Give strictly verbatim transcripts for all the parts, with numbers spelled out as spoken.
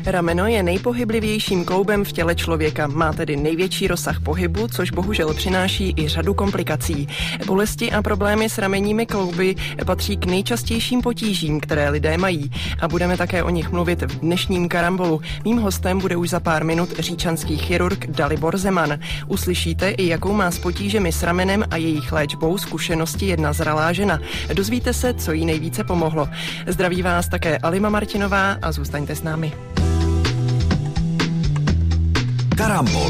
Rameno je nejpohyblivějším kloubem v těle člověka, má tedy největší rozsah pohybu, což bohužel přináší i řadu komplikací. Bolesti a problémy s ramenními klouby patří k nejčastějším potížím, které lidé mají, a budeme také o nich mluvit v dnešním Karambolu. Mým hostem bude už za pár minut říčanský chirurg Dalibor Zeman. Uslyšíte i jakou má s potížemi s ramenem a jejich léčbou zkušenosti jedna zralá žena. Dozvíte se, co jí nejvíce pomohlo. Zdraví vás také Alima Martinová a zůstaňte s námi. Karambol.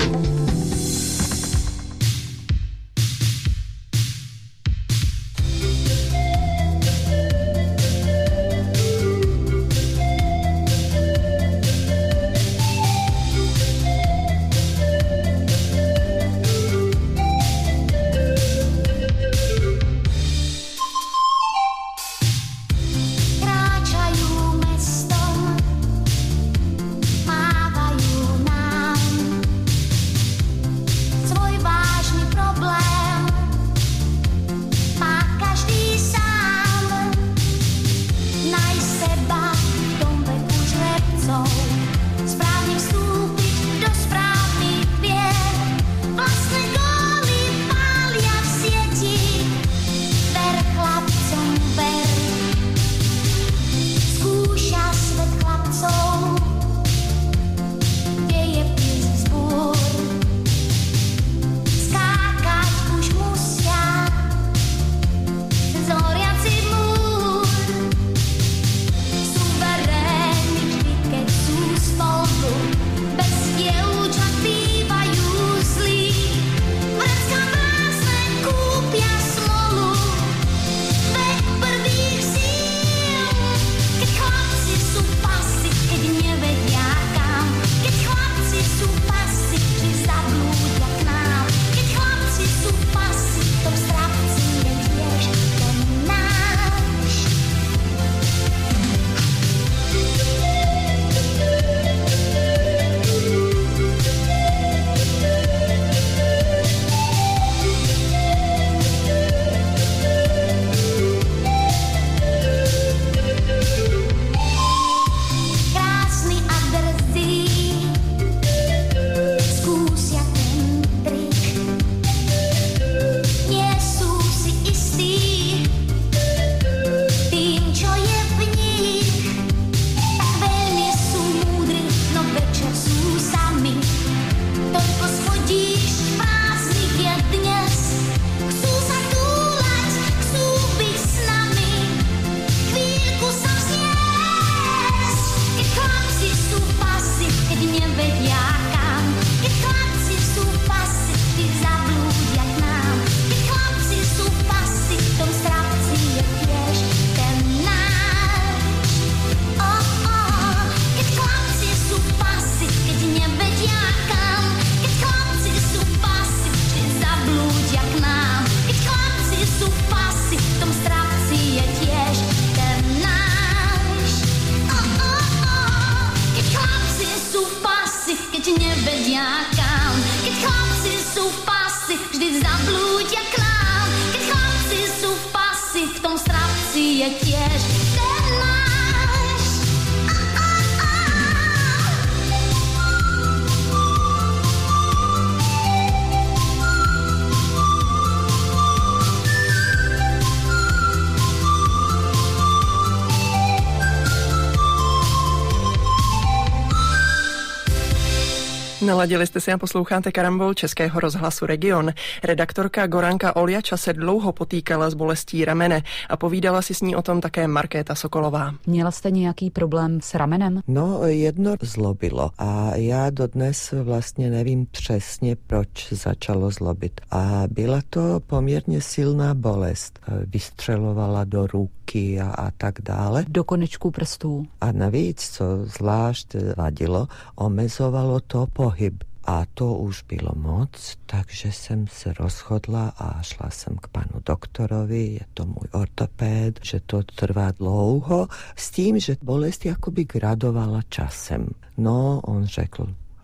Naladili jste si a posloucháte Karambol Českého rozhlasu Region. Redaktorka Goranka Oljača se dlouho potýkala s bolestí ramene a povídala si s ní o tom také Markéta Sokolová. Měla jste nějaký problém s ramenem? No, jedno zlobilo a já dodnes vlastně nevím přesně, proč začalo zlobit. A byla to poměrně silná bolest. Vystřelovala do ruky a, a tak dále. Do konečků prstů. A navíc, co zvlášť vadilo, omezovalo to pohyb. A to už bylo moc, takže jsem se rozhodla a šla jsem k panu doktorovi, je to můj ortopéd, že to trvá dlouho, s tím, že bolest jakoby gradovala časem. No, on řekl,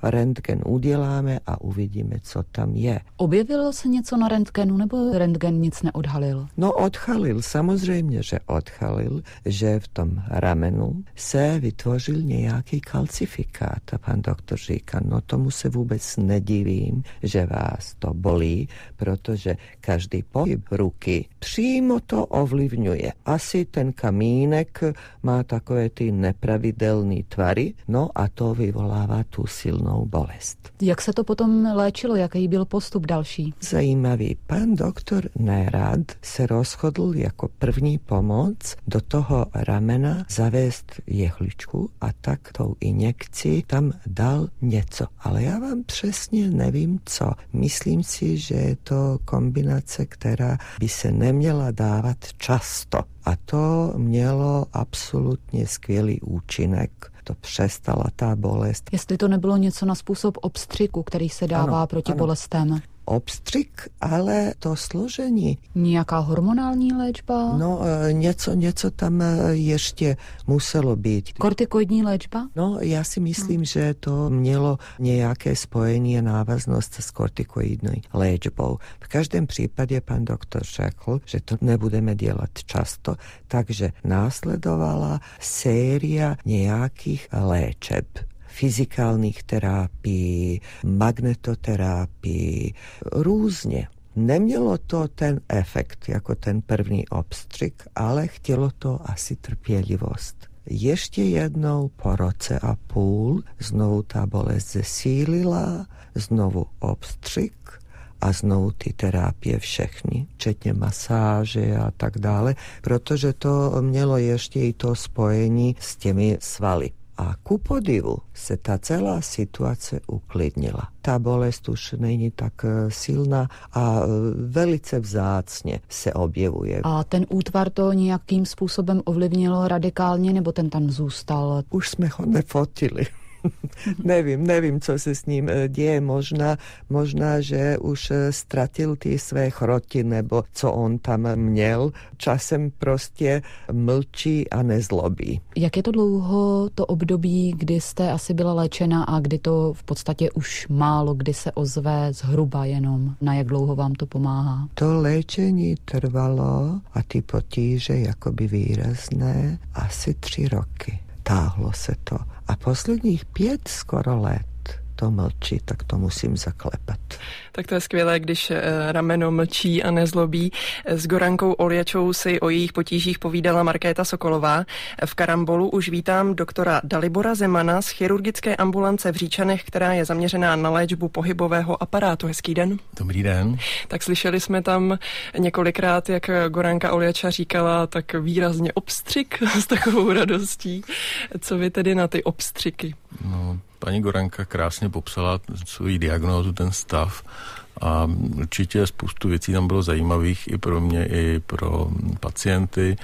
rentgen uděláme a uvidíme, co tam je. Objevilo se něco na rentgenu, nebo rentgen nic neodhalil? No odhalil, samozřejmě, že odhalil, že v tom ramenu se vytvořil nějaký kalcifikát. A pan doktor říká, no tomu se vůbec nedivím, že vás to bolí, protože každý pohyb ruky přímo to ovlivňuje. Asi ten kamínek má takové ty nepravidelné tvary, no a to vyvolává tu silnou bolest. Jak se to potom léčilo? Jaký byl postup další? Zajímavý. Pan doktor nerad se rozhodl jako první pomoc do toho ramena zavést jehličku a tak tou injekci tam dal něco. Ale já vám přesně nevím co. Myslím si, že je to kombinace, která by se neměla dávat často. A to mělo absolutně skvělý účinek. To přestala ta bolest. Jestli to nebylo něco na způsob obstřiku, který se dává ano, proti ano. bolestem. Obstřik, ale to složení. Nějaká hormonální léčba? No, něco, něco tam ještě muselo být. Kortikoidní léčba? No, já si myslím, no. že to mělo nějaké spojení a návaznost s kortikoidní léčbou. V každém případě pan doktor řekl, že to nebudeme dělat často, takže následovala séria nějakých léčeb. Fyzikálních terapií, magnetoterapii, různě. Nemělo to ten efekt jako ten první obstřik, ale chtělo to asi trpělivost. Ještě jednou po roce a půl znovu ta bolest zesílila, znovu obstřik a znovu ty terapie všechny, včetně masáže a tak dále, protože to mělo ještě i to spojení s těmi svaly. A ku podivu se ta celá situace uklidnila. Ta bolest už není tak silná a velice vzácně se objevuje. A ten útvar to nějakým způsobem ovlivnilo radikálně, nebo ten tam zůstal? Už jsme ho nefotili. nevím, nevím, co se s ním děje. Možná, možná, že už ztratil ty své chroty, nebo co on tam měl. Časem prostě mlčí a nezlobí. Jak je to dlouho to období, kdy jste asi byla léčena a kdy to v podstatě už málo kdy se ozve zhruba jenom? Na jak dlouho vám to pomáhá? To léčení trvalo a ty potíže jakoby výrazné asi tři roky. Táhlo se to. A posledních pět skoro let to mlčí, tak to musím zaklepat. Tak to je skvělé, když rameno mlčí a nezlobí. S Gorankou Oljačou si o jejich potížích povídala Markéta Sokolová. V Karambolu už vítám doktora Dalibora Zemana z chirurgické ambulance v Říčanech, která je zaměřená na léčbu pohybového aparátu. Hezký den. Dobrý den. Tak slyšeli jsme tam několikrát, jak Goranka Oljača říkala tak výrazně obstřik s takovou radostí. Co vy tedy na ty obstřiky? No, paní Goranka krásně popsala svou diagnózu, ten stav a určitě spoustu věcí tam bylo zajímavých i pro mě, i pro pacienty.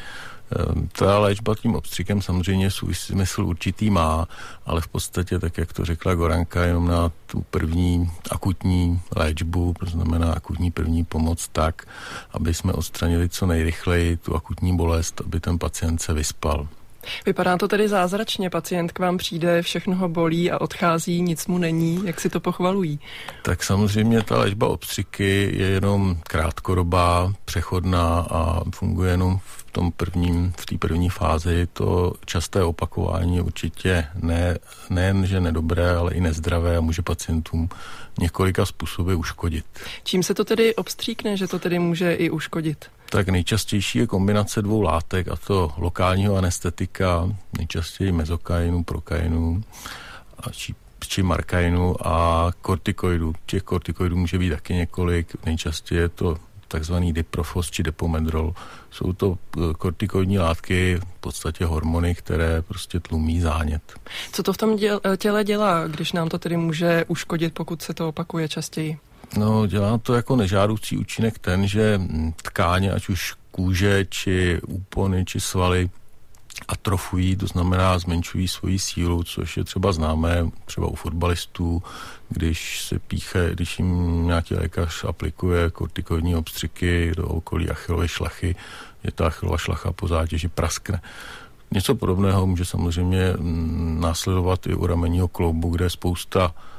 Ta léčba tím obstřikem samozřejmě svůj smysl určitý má, ale v podstatě, tak jak to řekla Goranka, jenom na tu první akutní léčbu, to znamená akutní první pomoc tak, aby jsme odstranili co nejrychleji tu akutní bolest, aby ten pacient se vyspal. Vypadá to tedy zázračně, pacient k vám přijde, všechno ho bolí a odchází, nic mu není, jak si to pochvalují? Tak samozřejmě ta léčba obstřiky je jenom krátkodobá, přechodná a funguje jenom v tom prvním, v té první fázi. To časté opakování určitě ne, nejen, že nedobré, ale i nezdravé a může pacientům několika způsoby uškodit. Čím se to tedy obstříkne, že to tedy může i uškodit? Tak nejčastější je kombinace dvou látek, a to lokálního anestetika, nejčastěji mezokainu, prokainu a či, či markainu a kortikoidů. Těch kortikoidů může být taky několik, nejčastěji je to takzvaný diprofos či depomedrol. Jsou to kortikoidní látky, v podstatě hormony, které prostě tlumí zánět. Co to v tom těle dělá, když nám to tedy může uškodit, pokud se to opakuje častěji? No, dělá to jako nežádoucí účinek ten, že tkáně, ať už kůže, či úpony, či svaly atrofují, to znamená zmenšují svoji sílu, což je třeba známé třeba u fotbalistů, když se píche, když jim nějaký lékař aplikuje kortikoidní obstřiky do okolí achillové šlachy, je ta achillová šlacha po zátěži praskne. Něco podobného může samozřejmě následovat i u ramenního kloubu, kde je spousta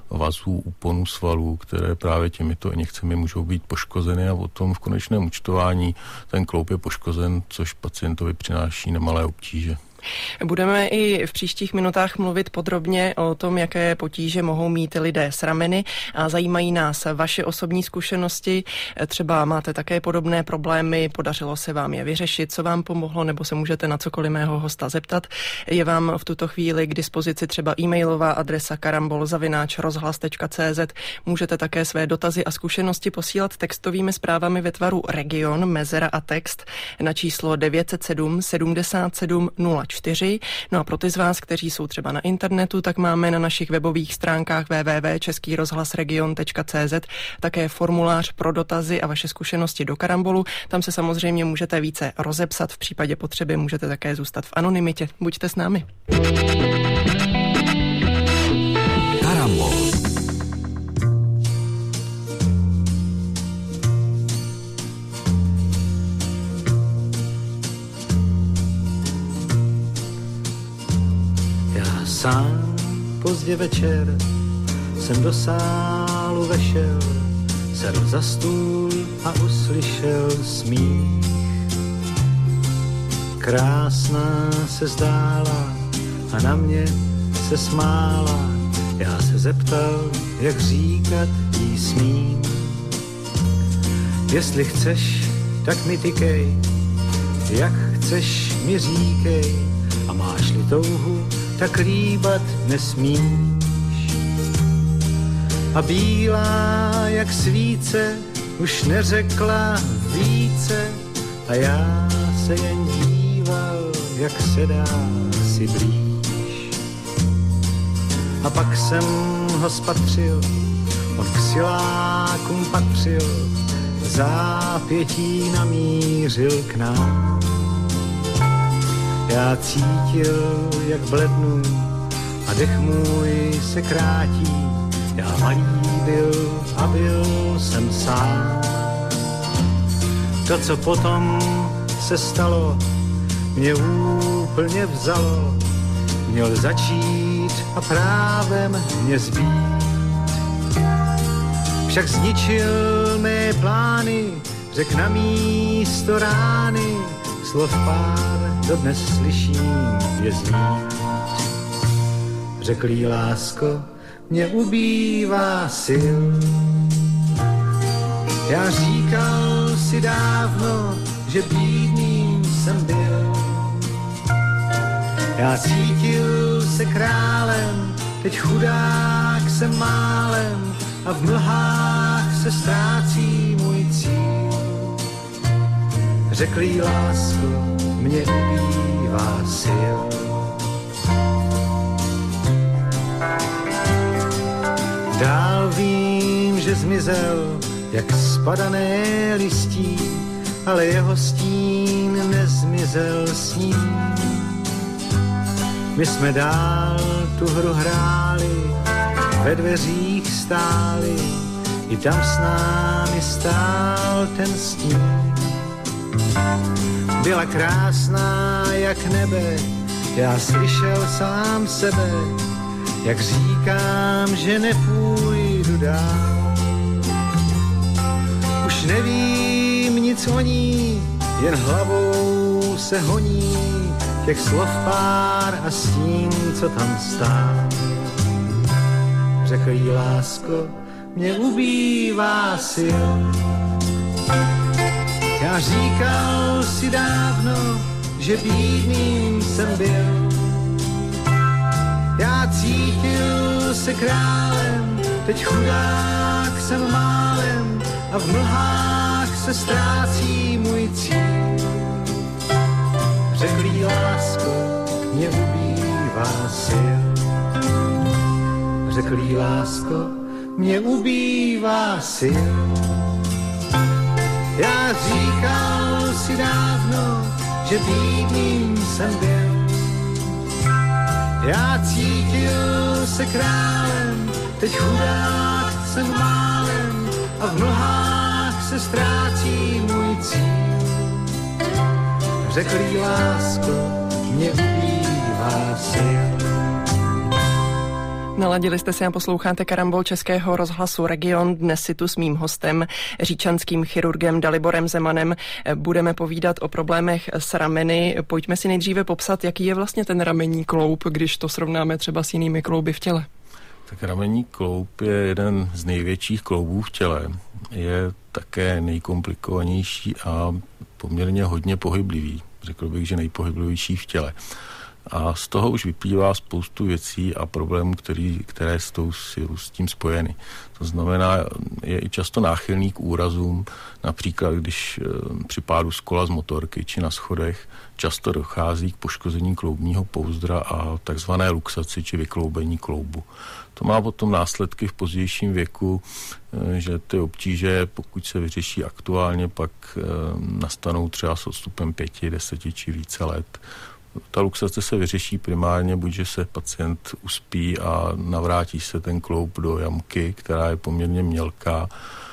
vazů, úponů svalů, které právě těmito injekcemi můžou být poškozeny a potom v konečném účtování ten kloub je poškozen, což pacientovi přináší nemalé obtíže. Budeme i v příštích minutách mluvit podrobně o tom, jaké potíže mohou mít lidé s rameny a zajímají nás vaše osobní zkušenosti. Třeba máte také podobné problémy, podařilo se vám je vyřešit, co vám pomohlo, nebo se můžete na cokoliv mého hosta zeptat. Je vám v tuto chvíli k dispozici třeba e-mailová adresa karambol zavináč rozhlas tečka cé zet. Můžete také své dotazy a zkušenosti posílat textovými zprávami ve tvaru region, mezera a text na číslo devět set sedm sedmdesát sedm nula čtyři. No a pro ty z vás, kteří jsou třeba na internetu, tak máme na našich webových stránkách w w w tečka český rozhlas region tečka cé zet také formulář pro dotazy a vaše zkušenosti do Karambolu. Tam se samozřejmě můžete více rozepsat, v případě potřeby můžete také zůstat v anonymitě. Buďte s námi. Karambol. Sám pozdě večer jsem do sálu vešel, sedl za stůl a uslyšel smích. Krásná se zdála a na mě se smála. Já se zeptal, jak říkat jí smím. Jestli chceš, tak mi tykej, jak chceš mi říkej, a máš-li touhu, tak líbat nesmíš. A bílá jak svíce už neřekla více a já se jen díval, jak se dá si blíž. A pak jsem ho spatřil, on k silákům patřil, v zápětí namířil k nám. Já cítil, jak blednu a dech můj se krátí. Já malý byl a byl jsem sám. To, co potom se stalo, mě úplně vzalo. Měl začít a právem mě zbít. Však zničil mé plány, řek na místo rány, slov pár dodnes slyším je znít. Řekl jí, lásko, mě ubývá sil. Já říkal si dávno, že bídným jsem byl. Já cítil se králem, teď chudák jsem málem a v mlhách se ztrácí můj cíl. Řekl jí, lásko, mě ubývá sil. Dál vím, že zmizel, jak spadané listí, ale jeho stín nezmizel s ním. My jsme dál tu hru hráli, ve dveřích stáli, i tam s námi stál ten stín. Byla krásná jak nebe, já slyšel sám sebe, jak říkám, že nepůjdu dál. Už nevím nic o ní, jen hlavou se honí těch slov pár a stín, co tam stál. Řekl jí, lásko, mě ubývá sil. Já říkal si dávno, že bídným jsem byl. Já cítil se králem, teď chudák jsem málem a v mlhách se ztrácí můj cíl. Řekl jí, lásko, mě ubývá sil. Řekl jí, lásko, mě ubývá sil. Já říkal si dávno, že bídným jsem byl. Já cítil se králem, teď chudák jsem málem a v mlhách se ztrácí můj cíl. Řekl jí, lásko, mě ubývá sil. Naladili jste si a posloucháte Karambol Českého rozhlasu Region. Dnes si tu s mým hostem, říčanským chirurgem Daliborem Zemanem, budeme povídat o problémech s rameny. Pojďme si nejdříve popsat, jaký je vlastně ten ramenní kloub, když to srovnáme třeba s jinými klouby v těle. Tak ramenní kloub je jeden z největších kloubů v těle. Je také nejkomplikovanější a poměrně hodně pohyblivý. Řekl bych, že nejpohyblivější v těle. A z toho už vyplývá spoustu věcí a problémů, který, které jsou s tím spojeny. To znamená, je i často náchylný k úrazům, například když při pádu z kola z motorky či na schodech často dochází k poškození kloubního pouzdra a takzvané luxaci či vykloubení kloubu. To má potom následky v pozdějším věku, že ty obtíže, pokud se vyřeší aktuálně, pak nastanou třeba s odstupem pěti, deseti či více let. Ta luxace se vyřeší primárně, buď že se pacient uspí a navrátí se ten kloub do jamky, která je poměrně mělká,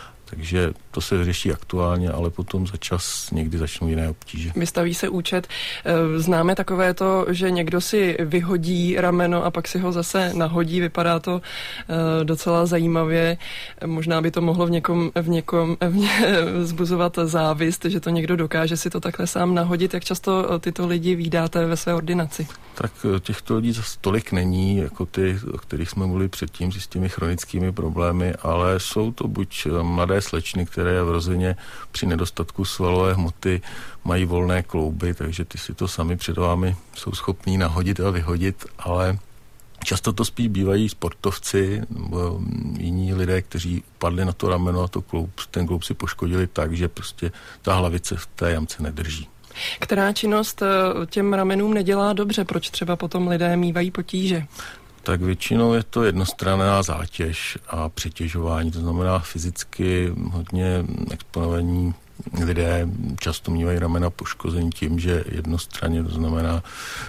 takže to se vyřeší aktuálně, ale potom za čas někdy začnou jiné obtíže. Vystaví se účet. Známe takové to, že někdo si vyhodí rameno a pak si ho zase nahodí. Vypadá to docela zajímavě. Možná by to mohlo v někom, v někom v ně, vzbuzovat závist, že to někdo dokáže si to takhle sám nahodit. Jak často tyto lidi vídáte ve své ordinaci? Tak těchto lidí zase tolik není, jako ty, o kterých jsme mluvili předtím, s těmi chronickými problémy, ale jsou to buď mladé slečny, které vrozeně při nedostatku svalové hmoty mají volné klouby, takže ty si to sami před vámi jsou schopní nahodit a vyhodit, ale často to spíš bývají sportovci nebo jiní lidé, kteří padli na to rameno a to kloub, ten kloub si poškodili tak, že prostě ta hlavice v té jamce nedrží. Která činnost těm ramenům nedělá dobře? Proč třeba potom lidé mívají potíže? Tak většinou je to jednostranná zátěž a přetěžování, to znamená fyzicky hodně exponovaní lidé často mívají ramena poškození tím, že jednostranně, to znamená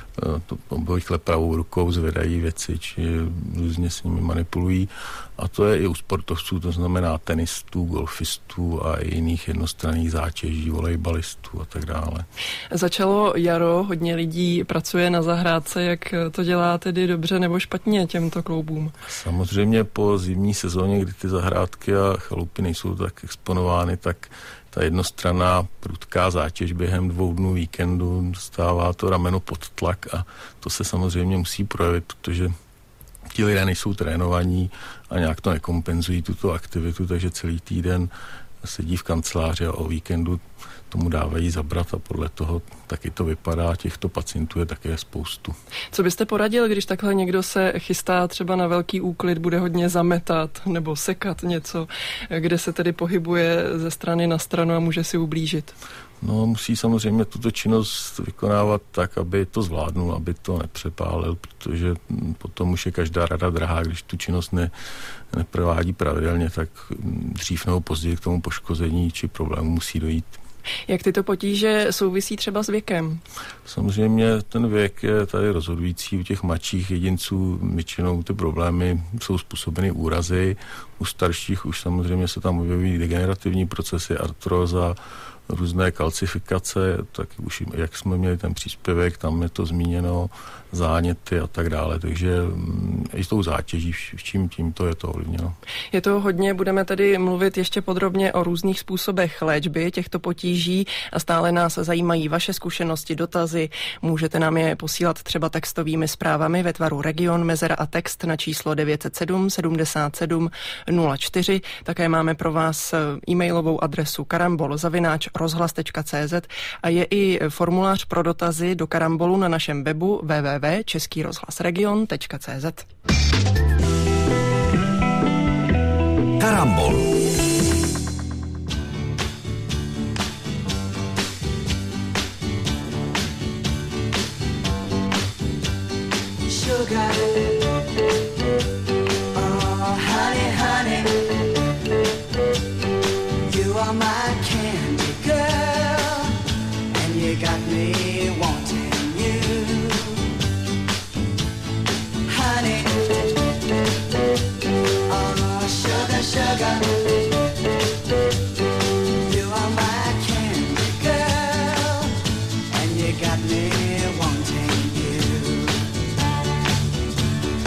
to obvykle pravou rukou zvedají věci, či různě s nimi manipulují. A to je i u sportovců, to znamená tenistů, golfistů a i jiných jednostranných zátěží, volejbalistů a tak dále. Začalo jaro, hodně lidí pracuje na zahrádce, jak to dělá tedy dobře nebo špatně těmto kloubům? Samozřejmě po zimní sezóně, kdy ty zahrádky a chalupy nejsou tak exponovány, tak ta jednostranná prudká zátěž během dvou dnů víkendu dostává to rameno pod tlak a to se samozřejmě musí projevit, protože ti lidé nejsou trénovaní a nějak to nekompenzují tuto aktivitu, takže celý týden sedí v kanceláři a o víkendu tomu dávají zabrat a podle toho taky to vypadá. Těchto pacientů je také spoustu. Co byste poradil, když takhle někdo se chystá třeba na velký úklid, bude hodně zametat nebo sekat něco, kde se tedy pohybuje ze strany na stranu a může si ublížit? No, musí samozřejmě tuto činnost vykonávat tak, aby to zvládnul, aby to nepřepálil, protože potom už je každá rada drahá, když tu činnost ne, neprovádí pravidelně, tak dřív nebo později k tomu poškození či problému musí dojít. Jak tyto potíže souvisí třeba s věkem? Samozřejmě ten věk je tady rozhodující. U těch mladších jedinců většinou ty problémy jsou způsobeny úrazy. U starších už samozřejmě se tam objevují degenerativní procesy, artróza, různé kalcifikace, tak už jak jsme měli ten příspěvek, tam je to zmíněno, záněty a tak dále, takže i s tou zátěží, vším tímto je to ovlivněno. Je to hodně, budeme tedy mluvit ještě podrobně o různých způsobech léčby těchto potíží a stále nás zajímají vaše zkušenosti, dotazy, můžete nám je posílat třeba textovými zprávami ve tvaru Region, mezera a text na číslo devět set sedm sedmdesát sedm nula čtyři, také máme pro vás e-mailovou adresu karambol zavináč rozhlas tečka cé zet a je i formulář pro dotazy do Karambolu na našem webu w w w tečka český rozhlas region tečka cé zet. Karambol. Sugar. Oh, honey, honey. You are my candy girl, and you got me wanting you. Honey, oh, sugar, sugar. You are my candy girl, and you got me wanting you.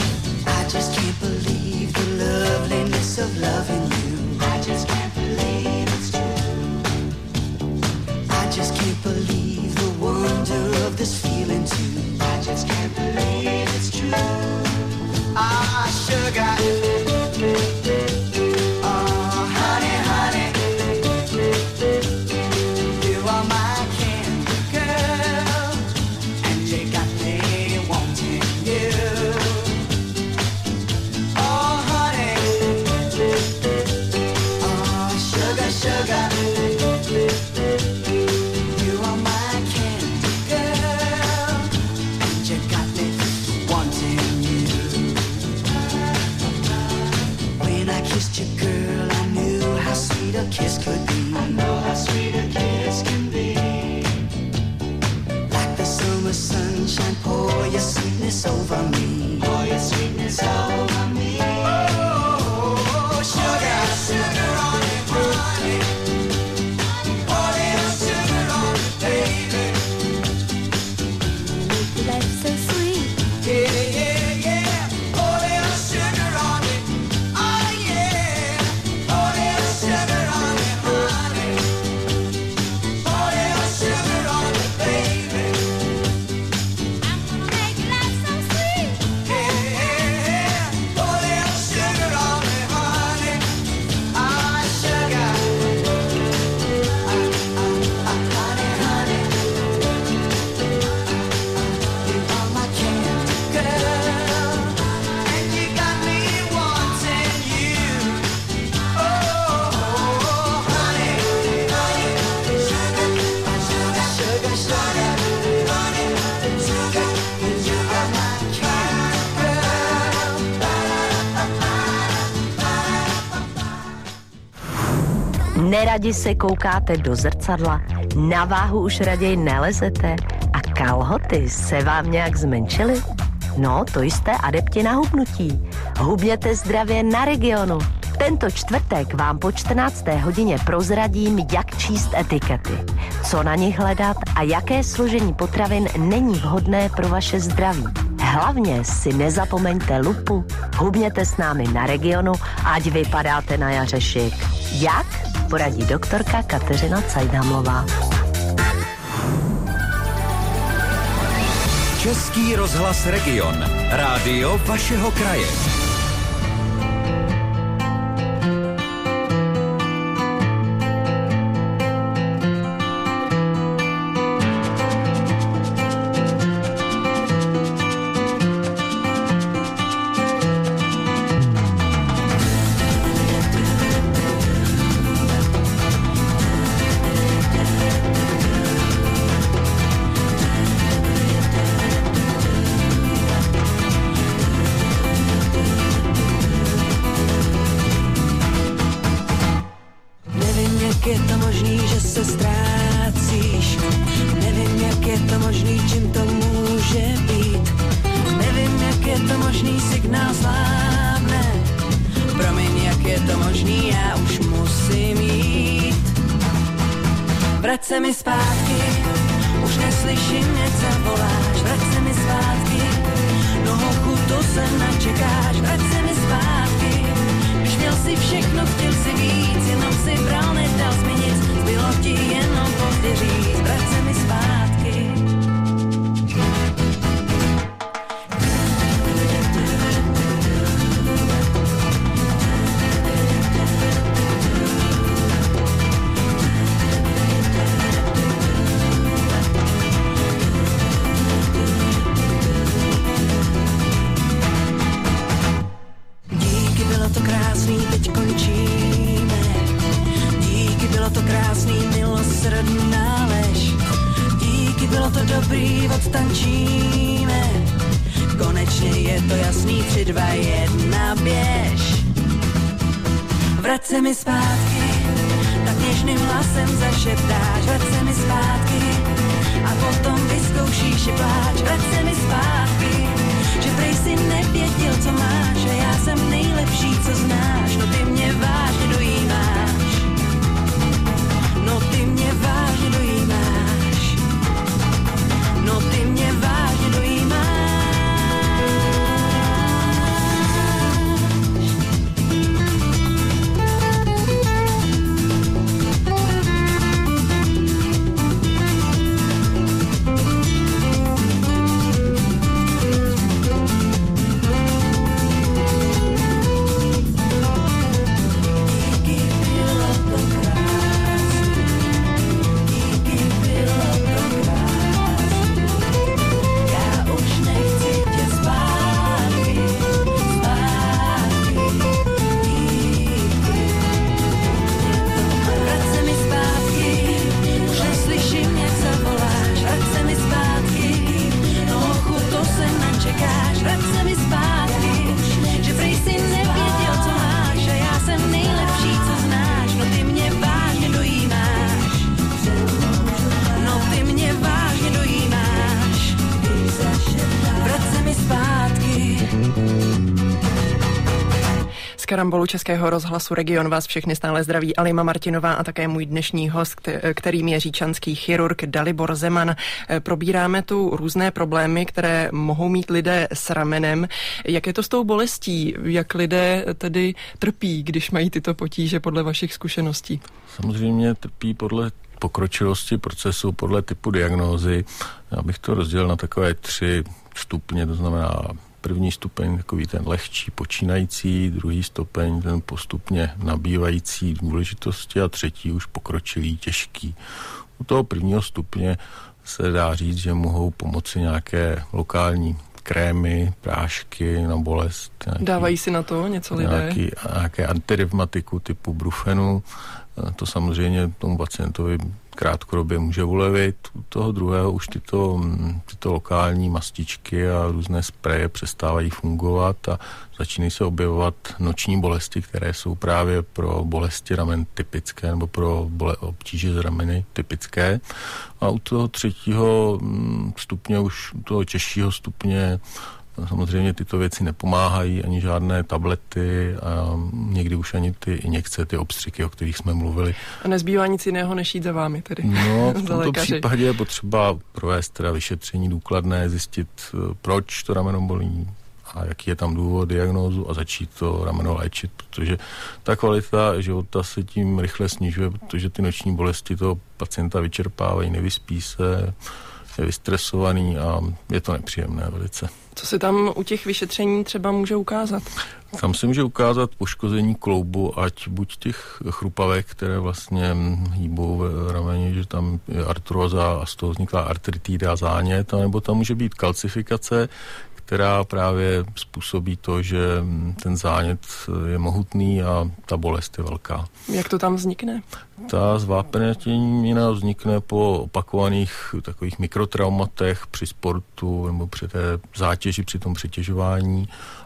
sweetness over me. Pour your sweetness over me. Oh, sugar, sugar on it, honey. Pour little sugar on it, baby. Make life so sweet. Yeah, yeah, yeah. Pour little sugar on it. Oh, yeah. Pour little sugar on it, honey. Pour little sugar on it, baby. Make life so sweet. Yeah, yeah. Pour little sugar on it, honey. Ah, sugar. Ah, ah, ah, honey, honey. You are my candy girl, and you got me wanting you. Oh, honey, honey, sugar, sugar, sugar, sugar, honey, sugar, you are my candy girl. Neradi se koukáte do zrcadla, na váhu už raději nelezete a kalhoty se vám nějak zmenšily? No, to jste adepti na hubnutí. Hubněte zdravě na Regionu. Tento čtvrtek vám po čtrnácté hodině prozradím, jak číst etikety, co na nich hledat a jaké složení potravin není vhodné pro vaše zdraví. Hlavně si nezapomeňte lupu. Hubněte s námi na Regionu, ať vypadáte na jaře šik. Jak? Poradí doktorka Kateřina Cajdhamlová. Český rozhlas Region. Rádio vašeho kraje. Nevím, jak je to možný, že se ztrácíš. Nevím, jak je to možný, čím to může být. Nevím, jak je to možný, signál slábne. Promiň, jak je to možný, já už musím jít. Vrať se mi zpátky, už neslyším, ať zavoláš. Vrať se mi zpátky, no holku, to se načekáš. Vrať se mi zpátky, když měl si všechno, chtěl si víc, jenom si bral, nedal jsi mi nic, zbylo ti jenom pozdě říct, vrať se mi zpátky. Díky, bylo to krásný, teď končíme. Díky, bylo to krásný, milosrdná lež. Díky, bylo to dobrý, odtančíme. Konečně je to jasný, tři, dva, jedna, běž. Vrať se mi zpátky, tak něžným hlasem zašeptáš. Vrať se mi zpátky a potom vyzkoušíš i pláč. Vrať se mi zpátky, že prej si nevěděl, co máš a já jsem nejlepší, co znáš. No ty mě vážně dojímáš. No ty mě vážně dojímáš. No ty mě vážně dojímáš. Karambolu Českého rozhlasu Region vás všechny stále zdraví Alima Martinová a také můj dnešní host, kterým je říčanský chirurg Dalibor Zeman. Probíráme tu různé problémy, které mohou mít lidé s ramenem. Jak je to s tou bolestí? Jak lidé tedy trpí, když mají tyto potíže podle vašich zkušeností? Samozřejmě trpí podle pokročilosti procesu, podle typu diagnózy. Já bych to rozdělil na takové tři stupně, to znamená první stupeň takový ten lehčí, počínající, druhý stupeň ten postupně nabývající důležitosti a třetí už pokročilý, těžký. U toho prvního stupně se dá říct, že mohou pomoci nějaké lokální krémy, prášky na bolest. Nějaký, dávají si na to něco lidé? Nějaký, nějaké antirevmatiku typu Brufenu. To samozřejmě tomu pacientovi krátkodobě může ulevit. U toho druhého už tyto, tyto lokální mastičky a různé spreje přestávají fungovat a začínají se objevovat noční bolesti, které jsou právě pro bolesti ramen typické nebo pro bole, obtíže z rameny typické. A u toho třetího stupně, už u toho těžšího stupně samozřejmě tyto věci nepomáhají, ani žádné tablety a někdy už ani ty injekce, ty obstřiky, o kterých jsme mluvili. A nezbývá nic jiného, než jít za vámi tedy. No, v tomto případě je potřeba provést teda vyšetření důkladné, zjistit, proč to rameno bolí a jaký je tam důvod, diagnózu a začít to rameno léčit, protože ta kvalita života se tím rychle snižuje, protože ty noční bolesti toho pacienta vyčerpávají, nevyspí se, je vystresovaný a je to nepříjemné velice. Co se tam u těch vyšetření třeba může ukázat? Tam se může ukázat poškození kloubu, ať buď těch chrupavek, které vlastně hýbou v rameni, že tam je artróza a z toho vzniklá artritída, zánět, nebo tam může být kalcifikace, která právě způsobí to, že ten zánět je mohutný a ta bolest je velká. Jak to tam vznikne? Ta zvápenětina vznikne po opakovaných takových mikrotraumatech při sportu nebo při té zátěži, při tom přetěžování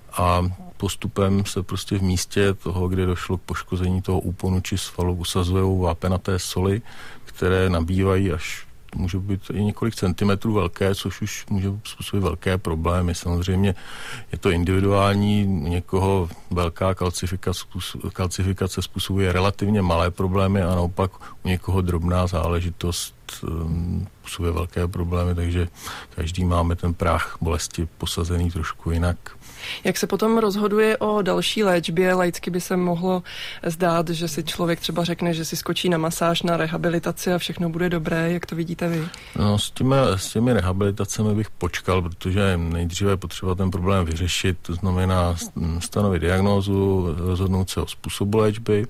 a postupem se prostě v místě toho, kde došlo k poškození toho úponu či svalu, usazují vápenaté soli, které nabývají až může být i několik centimetrů velké, což už může způsobit velké problémy. Samozřejmě je to individuální, někoho velká kalcifikace, kalcifikace způsobuje relativně malé problémy a naopak u někoho drobná záležitost způsobuje velké problémy, takže každý máme ten práh bolesti posazený trošku jinak. Jak se potom rozhoduje o další léčbě? Laicky by se mohlo zdát, že si člověk třeba řekne, že si skočí na masáž, na rehabilitaci a všechno bude dobré. Jak to vidíte vy? No, s těmi, s těmi rehabilitacemi bych počkal, protože nejdříve je potřeba ten problém vyřešit, to znamená stanovit diagnózu, rozhodnout se o způsobu léčby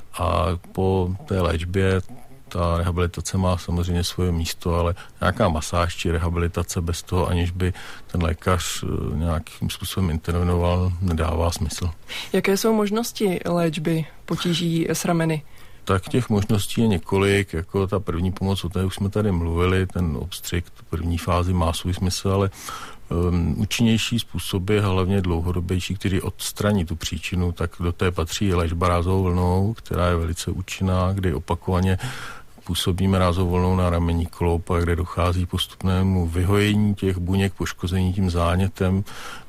a po té léčbě ta rehabilitace má samozřejmě svoje místo, ale nějaká masáž či rehabilitace bez toho, aniž by ten lékař nějakým způsobem intervenoval, nedává smysl. Jaké jsou možnosti léčby potíží s rameny? Tak těch možností je několik, jako ta první pomoc, o té už jsme tady mluvili, ten obstřik, tu první fázi má svůj smysl, ale um, účinnější způsoby, hlavně dlouhodobější, který odstraní tu příčinu, tak do té patří léčba rázovou vlnou, která je velice účinná, kdy opakovaně působíme rázovou vlnou na ramenní kloub, a kde dochází postupnému vyhojení těch buněk, poškození tím zánětem,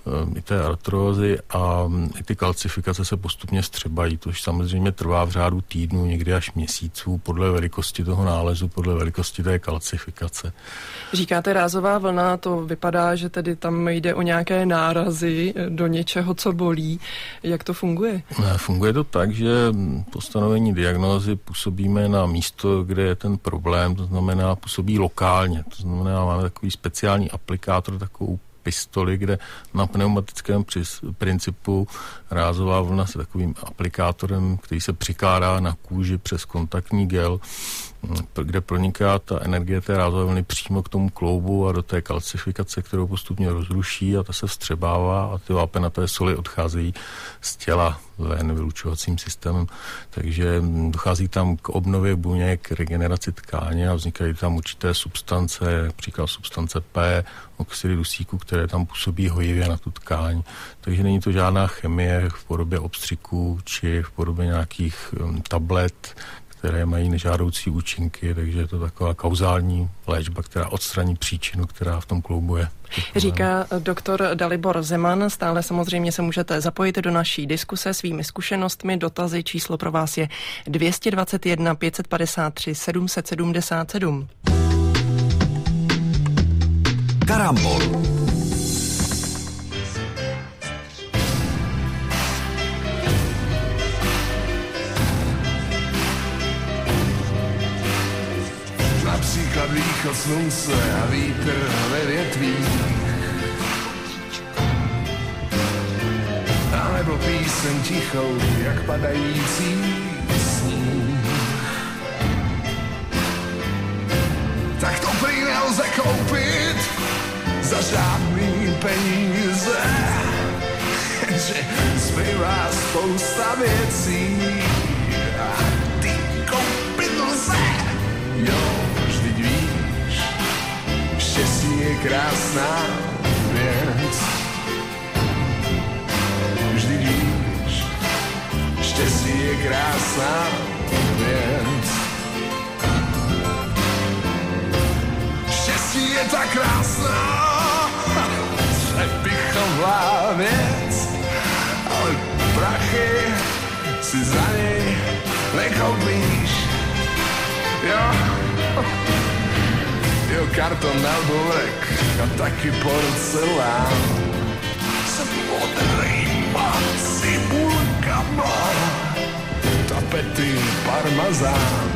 i té artrózy a i ty kalcifikace se postupně střebají, což samozřejmě trvá v řádu týdnů, někdy až měsíců, podle velikosti toho nálezu, podle velikosti té kalcifikace. Říkáte rázová vlna, to vypadá, že tedy tam jde o nějaké nárazy do něčeho, co bolí. Jak to funguje? Funguje to tak, že po stanovení diagnózy působíme na místo, kde je ten problém, to znamená působí lokálně, to znamená máme takový speciální aplikátor, takovou pistoli, kde na pneumatickém principu rázová vlna se takovým aplikátorem, který se přikládá na kůži přes kontaktní gel, kde proniká ta energie té rázové vlny přímo k tomu kloubu a do té kalcifikace, kterou postupně rozruší a ta se vstřebává a ty vápenaté soli odcházejí z těla ven vylučovacím systémem. Takže dochází tam k obnově buněk, regeneraci tkáně a vznikají tam určité substance, například substance P, oxidy dusíku, které tam působí hojivě na tu tkáň. Takže není to žádná chemie v podobě obstřiků či v podobě nějakých um, tablet, které mají nežádoucí účinky, takže je to taková kauzální léčba, která odstraní příčinu, která v tom kloubu je. Říká doktor Dalibor Zeman. Stále samozřejmě se můžete zapojit do naší diskuse svými zkušenostmi, dotazy. Číslo pro vás je dvě stě dvacet jedna pět set padesát tři sedm set sedmdesát sedm. Karambol. Například východ slunce a vítr ve větvích, a nebo píseň tichou, jak padající sníh. Tak to prý nelze koupit za žádný peníze, že zbývá spousta věcí a ty koupit lze. Jo, vždyť víš, štěstí je krásná věc. Vždyť víš, štěstí je krásná věc. Štěstí je tak krásná, přepichová věc, ale prachy si za něj nekoupíš. Jo, jo, karton na dvorek a taky porcelán. Se modrýma cibulkama, tapety parmazán.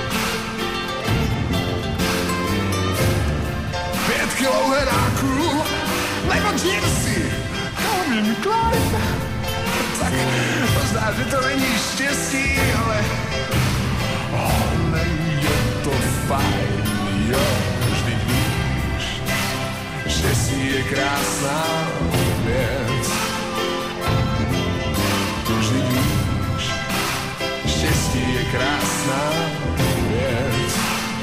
Pět kilo heráků, nebo džímsy, Calvin Klein. Tak možná, že to není štěstí, ale ale je to fajn, jo, vždyť víš, štěstí je krásná věc. Vždyť víš, štěstí je krásná věc.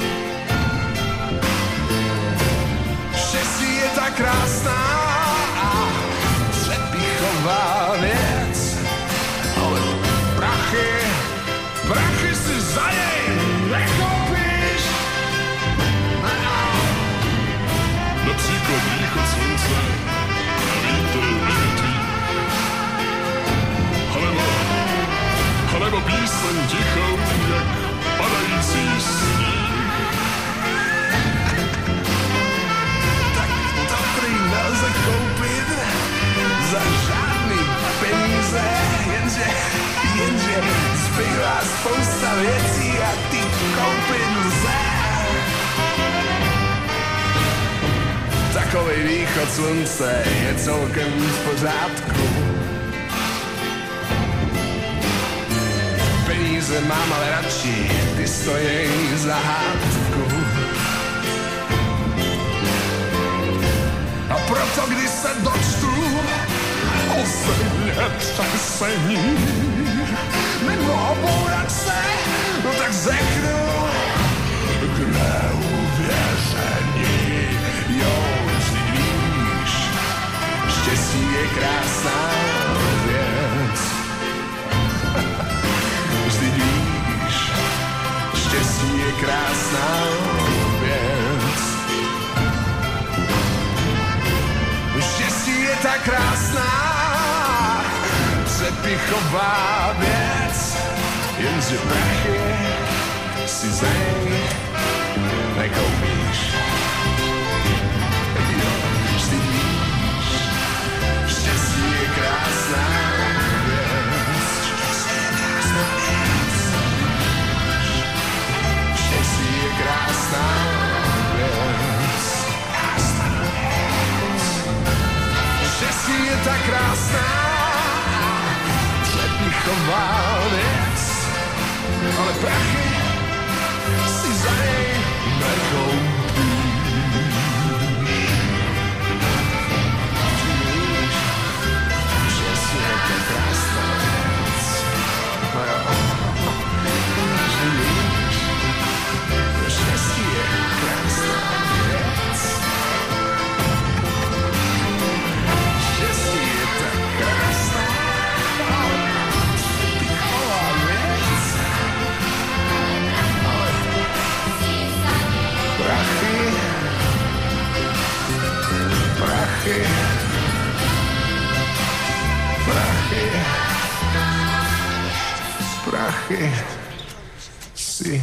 Štěstí je tak krásná a přepichová věc, ale prachy, prachy si za něj nekoupíš. Například východ slunce a vítr ve větvích, alebo, alebo píseň tichou, jak padající sníh. Tak to prý nelze koupit za žádný peníze, jenže, jenže zbývá spousta věcí a ty koupit lze. Takovej východ slunce je celkem v pořádku. Peníze mám ale radši, ty stojí za hádku. A proto, když se dočtu o země třesení mimo bourace, no tak řeknu k neuvěření. Jo, vždyť víš, štěstí je krásná věc. Vždyť víš, štěstí je krásná věc. Štěstí je tak krásná, přepichová věc, jenže prachy si za něj nekoupíš. Jo, vždyť víš, štěstí je krásná věc. Štěstí je krásná věc. Štěstí je tak krásná, přepichová věc, ale prachy si za něj nekoupíš. Štěstí je tak krásná věc. No jo. Štěstí je krásná věc. Štěstí je tak krásná, ale přepichová věc. Prachy. Prachy. Prachy. Si.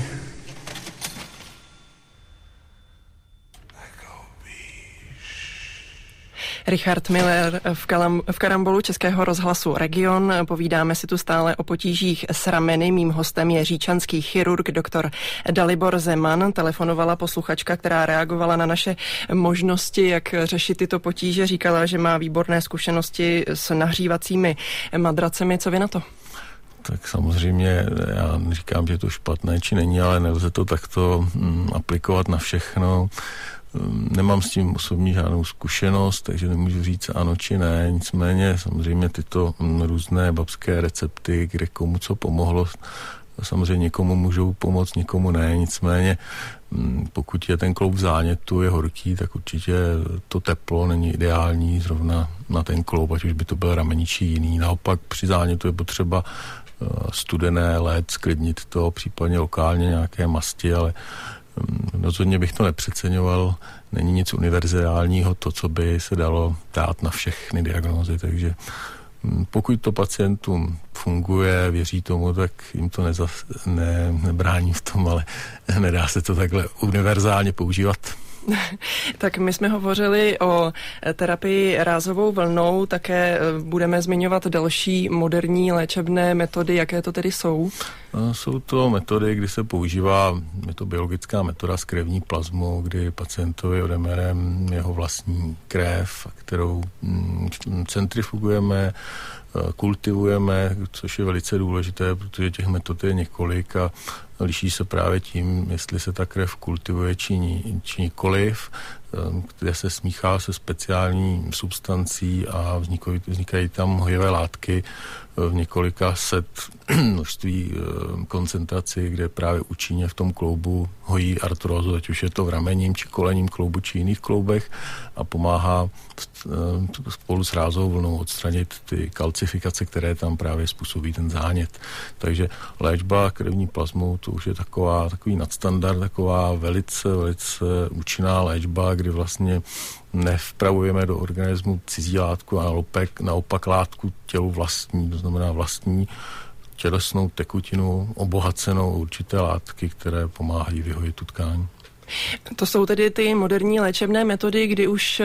Richard Miller v, kalam, v karambolu Českého rozhlasu Region. Povídáme si tu stále o potížích s rameny. Mým hostem je říčanský chirurg doktor Dalibor Zeman. Telefonovala posluchačka, která reagovala na naše možnosti, jak řešit tyto potíže. Říkala, že má výborné zkušenosti s nahřívacími madracemi. Co vy na to? Tak samozřejmě, já říkám, že je to špatné, či není, ale nelze to takto mm, aplikovat na všechno. Nemám s tím osobní žádnou zkušenost, takže nemůžu říct ano či ne. Nicméně samozřejmě tyto různé babské recepty, kde komu co pomohlo, samozřejmě někomu můžou pomoct, někomu ne. Nicméně pokud je ten kloub v zánětu, je horký, tak určitě to teplo není ideální zrovna na ten kloub, ať už by to byl ramení či jiný. Naopak při zánětu je potřeba studené led, sklidnit to, případně lokálně nějaké masti, ale rozhodně bych to nepřeceňoval. Není nic univerzálního, to, co by se dalo dát na všechny diagnózy, takže pokud to pacientům funguje, věří tomu, tak jim to nezas, ne, nebrání v tom, ale nedá se to takhle univerzálně používat. Tak my jsme hovořili o terapii rázovou vlnou, také budeme zmiňovat další moderní léčebné metody, jaké to tedy jsou? Jsou to metody, kdy se používá, je to biologická metoda s krevní plazmou, kdy pacientovi odebereme jeho vlastní krev, kterou centrifugujeme, kultivujeme, což je velice důležité, protože těch metod je několik a liší se právě tím, jestli se ta krev kultivuje či, ní, či nikoliv, kde se smíchá se speciální substancí a vznikají, vznikají tam hojivé látky v několika set množství koncentrací, kde právě účinně v tom kloubu hojí artrózu, ať už je to v ramenním či kolenním kloubu či jiných kloubech a pomáhá spolu s rázovou vlnou odstranit ty kalcifikace, které tam právě způsobí ten zánět. Takže léčba krevní plazmou, to už je taková, takový nadstandard, taková velice, velice účinná léčba, kdy vlastně nevpravujeme do organismu cizí látku a naopak, naopak látku tělu vlastní, to znamená vlastní tělesnou tekutinu obohacenou určité látky, které pomáhají vyhojit tu tkáň. To jsou tedy ty moderní léčebné metody, kdy už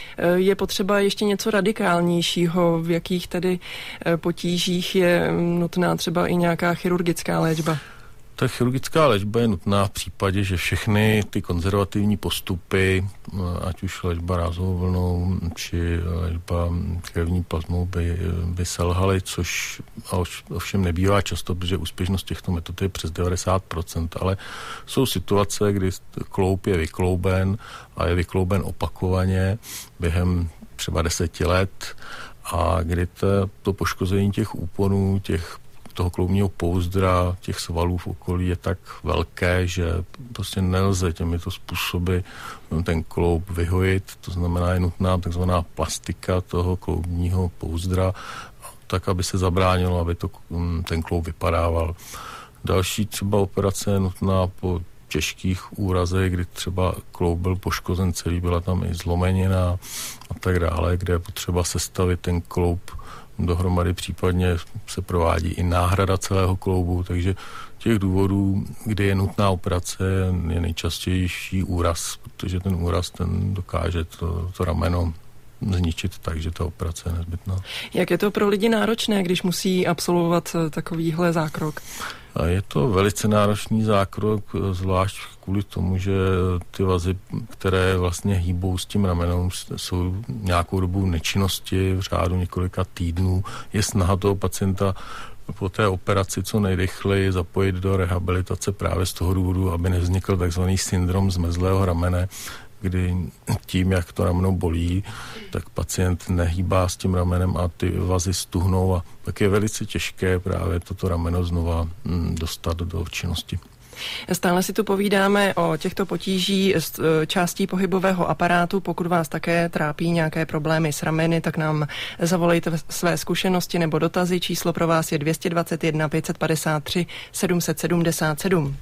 je potřeba ještě něco radikálnějšího, v jakých tedy potížích je nutná třeba i nějaká chirurgická léčba. Ta chirurgická léčba je nutná v případě, že všechny ty konzervativní postupy, ať už léčba rázovou vlnou či léčba krevní plazmou by, by selhaly, což ovšem nebývá často, protože úspěšnost těchto metod je přes devadesát procent, ale jsou situace, kdy kloub je vyklouben a je vyklouben opakovaně během třeba deseti let a kdy to, to poškození těch úponů, těch toho kloubního pouzdra, těch svalů v okolí je tak velké, že prostě nelze těmito způsoby ten kloub vyhojit. To znamená, je nutná takzvaná plastika toho kloubního pouzdra, tak, aby se zabránilo, aby to, ten kloub vypadával. Další třeba operace je nutná po těžkých úrazech, kdy třeba kloub byl poškozen celý, byla tam i zlomenina a tak dále, kde je potřeba sestavit ten kloub dohromady, případně se provádí i náhrada celého kloubu, takže těch důvodů, kdy je nutná operace, je nejčastější úraz, protože ten úraz ten dokáže to, to rameno zničit, takže ta operace je nezbytná. Jak je to pro lidi náročné, když musí absolvovat takovýhle zákrok? A je to velice náročný zákrok, zvlášť kvůli tomu, že ty vazy, které vlastně hýbou s tím ramenem, jsou nějakou dobu nečinnosti v řádu několika týdnů. Je snaha toho pacienta po té operaci co nejrychleji zapojit do rehabilitace právě z toho důvodu, aby nevznikl takzvaný syndrom zmrzlého ramene, kdy tím, jak to rameno bolí, tak pacient nehýbá s tím ramenem a ty vazy stuhnou a tak je velice těžké právě toto rameno znova dostat do činnosti. Stále si tu povídáme o těchto potíží z částí pohybového aparátu. Pokud vás také trápí nějaké problémy s rameny, tak nám zavolejte své zkušenosti nebo dotazy. Číslo pro vás je dvě stě dvacet jedna pět set padesát tři sedm set sedmdesát sedm.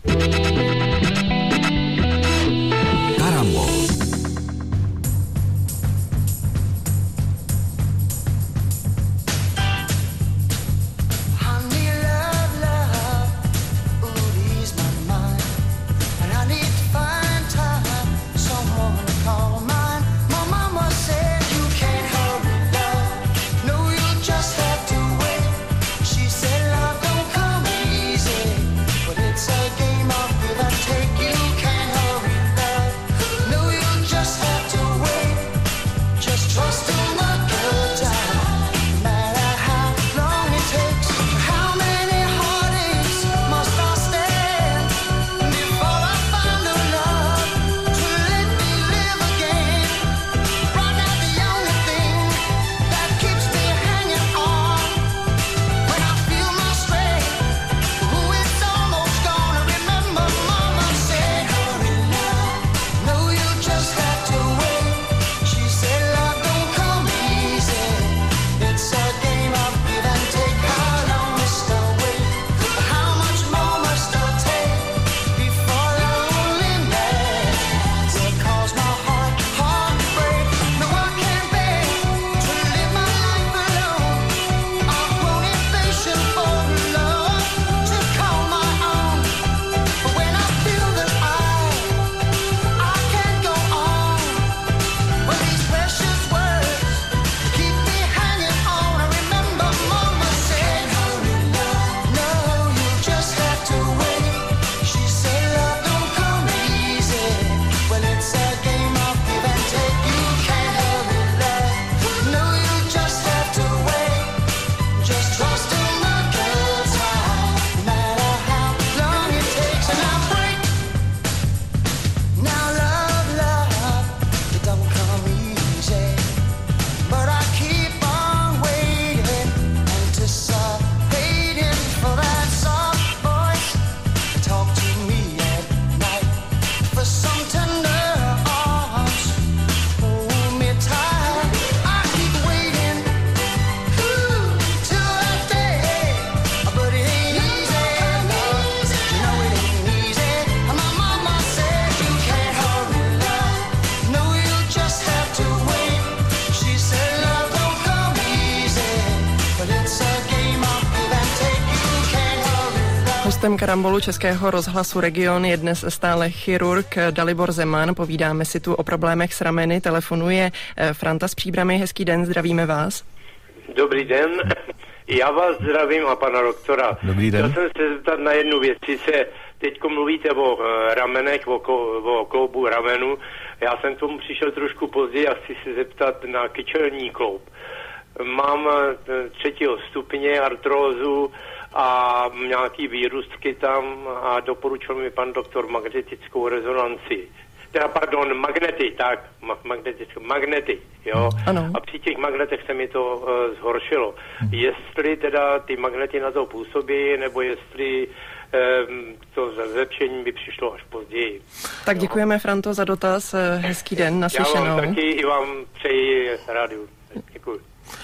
Hostem Karambolu Českého rozhlasu Region je dnes stále chirurg Dalibor Zeman. Povídáme si tu o problémech s rameny. Telefonuje Franta z Příbrami. Hezký den, zdravíme vás. Dobrý den, já vás zdravím a pana doktora. Dobrý den. Chtěl jsem se zeptat na jednu věc. Se teďko mluvíte o ramenech, o, o kloubu ramenu. Já jsem k tomu přišel trošku později a chci se zeptat na kyčelní kloub. Mám třetího stupně artrózu a nějaký výrůstky tam a doporučil mi pan doktor magnetickou rezonanci. Teda, pardon, magnety, tak, magnetické, magnety, jo. Ano. A při těch magnetech se mi to uh, zhoršilo. Hmm. Jestli teda ty magnety na to působí, nebo jestli um, to zlepšení by přišlo až později. Tak jo. Děkujeme, Franto, za dotaz. Hezký den, naslyšenou. Já vám taky i vám přeji rádiu. Děkuji.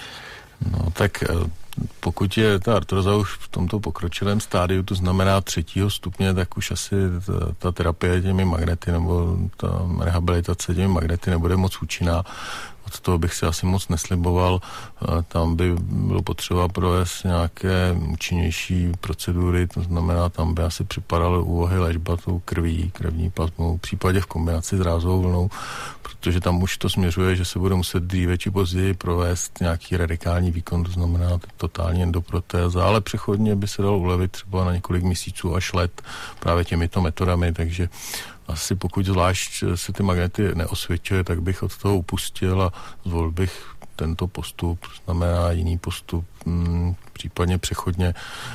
No tak pokud je ta artroza už v tomto pokročilém stádiu, to znamená třetího stupně, tak už asi ta, ta terapie těmi magnety nebo ta rehabilitace těmi magnety nebude moc účinná. Od toho bych si asi moc nesliboval. Tam by bylo potřeba provést nějaké účinnější procedury, to znamená, tam by asi připadaly úvahy léčba tou krví, krevní plazmou, v případě v kombinaci s rázovou vlnou, protože tam už to směřuje, že se bude muset dříve či později provést nějaký radikální výkon, to znamená totální endoprotéza, ale přechodně by se dalo ulevit třeba na několik měsíců až let právě těmito metodami, takže asi pokud zvlášť se ty magnety neosvědčuje, tak bych od toho upustil a zvolil bych tento postup, znamená jiný postup, m, případně přechodně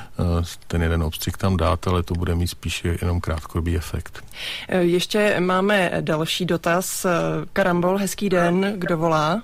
ten jeden obstřik tam dát, ale to bude mít spíše jenom krátkodobý efekt. Ještě máme další dotaz. Karambol, hezký den, kdo volá?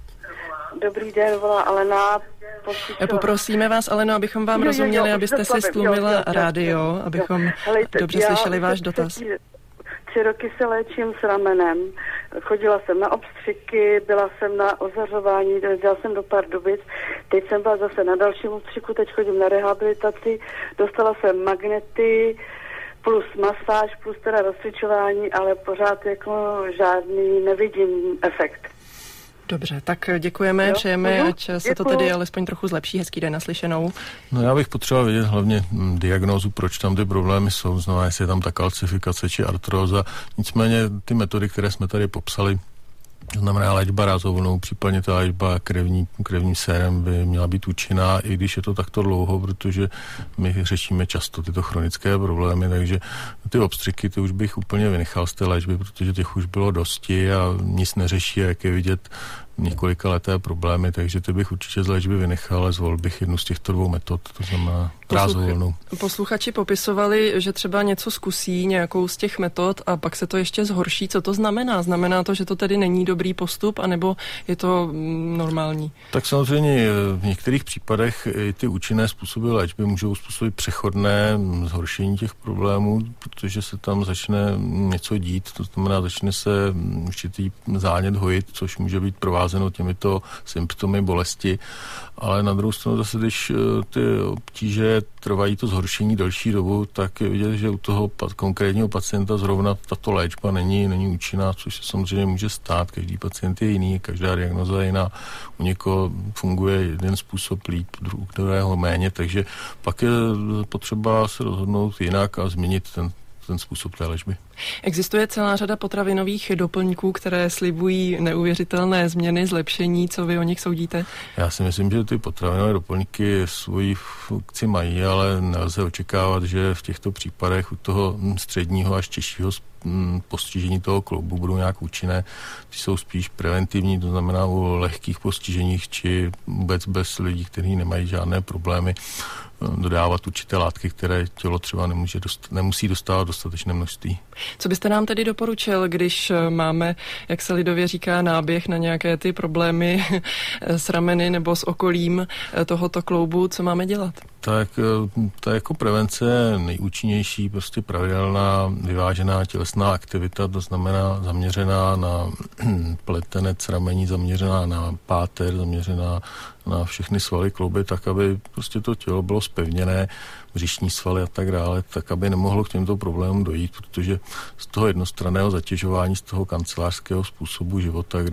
Dobrý den, volá Alena. Poslyšela. Poprosíme vás, Aleno, abychom vám jo, rozuměli, jo, abyste si stlumila rádio, abychom Helejte, dobře slyšeli váš dotaz. Tři, tři roky se léčím s ramenem. Chodila jsem na obstřiky, byla jsem na ozařování, jezdila jsem do Pardubic. Teď jsem byla zase na dalším obstřiku, teď chodím na rehabilitaci. Dostala jsem magnety plus masáž, plus teda rozcvičování, ale pořád jako žádný nevidím efekt. Dobře, tak děkujeme, jo, přejeme, jo, ať se děkuju. To tedy alespoň trochu zlepší. Hezký den, naslyšenou. No já bych potřeboval vědět hlavně diagnózu, proč tam ty problémy jsou, znamená, jestli je tam ta kalcifikace či artróza. Nicméně ty metody, které jsme tady popsali, to znamená léčba rázovou, případně ta léčba krevní, krevním sérem by měla být účinná, i když je to takto dlouho, protože my řešíme často tyto chronické problémy, takže ty obstřiky, ty už bych úplně vynechal z té léčby, protože těch už bylo dosti a nic neřeší, jak je vidět několika leté problémy, takže ty bych určitě z léčby vynechal, ale zvolil bych jednu z těchto dvou metod, to znamená rázovou. Posluchači popisovali, že třeba něco zkusí, nějakou z těch metod a pak se to ještě zhorší. Co to znamená? Znamená to, že to tedy není dobrý postup, anebo je to normální? Tak samozřejmě v některých případech i ty účinné způsoby léčby můžou způsobit přechodné zhoršení těch problémů, protože se tam začne něco dít, to znamená, začne se určitý zánět hojit, což může být provázeno těmito symptomy bolesti, ale na druhou stranu zase, když ty obtíže trvají to zhoršení delší dobu, tak je vidět, že u toho konkrétního pacienta zrovna tato léčba není, není účinná, což se samozřejmě může stát. Každý pacient je jiný, každá diagnoza je jiná. U někoho funguje jeden způsob líp, u druhého méně, takže pak je potřeba se rozhodnout jinak a změnit ten ten způsob té léčby. Existuje celá řada potravinových doplňků, které slibují neuvěřitelné změny, zlepšení. Co vy o nich soudíte? Já si myslím, že ty potravinové doplňky svoji funkci mají, ale nelze očekávat, že v těchto případech u toho středního až těžšího postižení toho kloubu budou nějak účinné. Ty jsou spíš preventivní, to znamená u lehkých postiženích či vůbec bez lidí, kteří nemají žádné problémy, dodávat určité látky, které tělo třeba nemůže dost, nemusí dostávat dostatečné množství. Co byste nám tedy doporučil, když máme, jak se lidově říká, náběh na nějaké ty problémy s rameny nebo s okolím tohoto kloubu, co máme dělat? Tak ta jako prevence je nejúčinnější, prostě pravidelná, vyvážená tělesná aktivita, to znamená zaměřená na pletenec ramení, zaměřená na páteř, zaměřená na všechny svaly klouby, tak aby prostě to tělo bylo zpevněné, břišní svaly a tak dále, tak aby nemohlo k těmto problémům dojít, protože z toho jednostranného zatěžování, z toho kancelářského způsobu života, kdy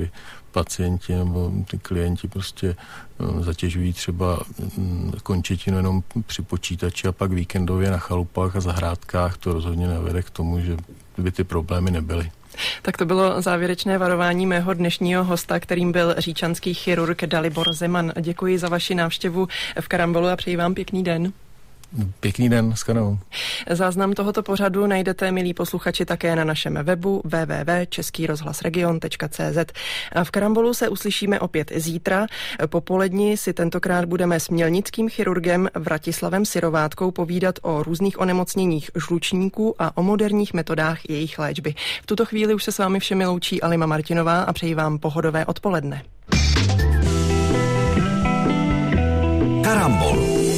pacienti nebo ty klienti prostě zatěžují třeba končetinu jenom při počítači a pak víkendově na chalupách a zahrádkách, to rozhodně nevede k tomu, že by ty problémy nebyly. Tak to bylo závěrečné varování mého dnešního hosta, kterým byl říčanský chirurg Dalibor Zeman. Děkuji za vaši návštěvu v Karambolu a přeji vám pěkný den. Pěkný den, shledanou. Záznam tohoto pořadu najdete, milí posluchači, také na našem webu w w w tečka český rozhlas region tečka c z. A v Karambolu se uslyšíme opět zítra. Po poledni si tentokrát budeme s mělnickým chirurgem Vratislavem Syrovátkou povídat o různých onemocněních žlučníků a o moderních metodách jejich léčby. V tuto chvíli už se s vámi všemi loučí Alima Martinová a přeji vám pohodové odpoledne. Karambol.